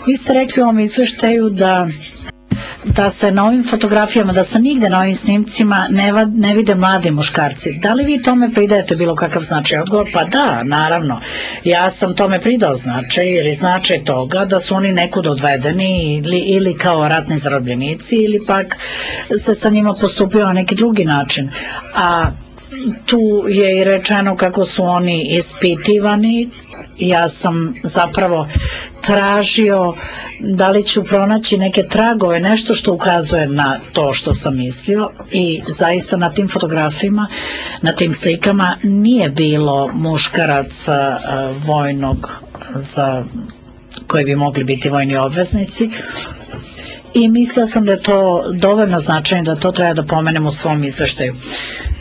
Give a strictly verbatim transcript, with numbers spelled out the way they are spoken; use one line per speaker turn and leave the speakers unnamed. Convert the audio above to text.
Vi ste rekli u ovom izveštaju da da se na ovim fotografijama, da se nigde na ovim snimcima ne, va, ne vide mladi muškarci. Da li vi tome pridajete bilo kakav značaj? Odgovor, pa da, naravno. Ja sam tome pridao značaj, jer je značaj toga da su oni nekud odvedeni ili, ili kao ratni zarobljenici ili pak se sa njima postupio na neki drugi način. A tu je i rečeno kako su oni ispitivani. Ja sam zapravo tražio da li ću pronaći neke tragove, nešto što ukazuje na to što sam mislio, i zaista na tim fotografijama, na tim slikama nije bilo muškaraca vojnog za koji bi mogli biti vojni obveznici, i mislio sam da je to dovoljno značajno da to treba da pomenem u svom izveštaju.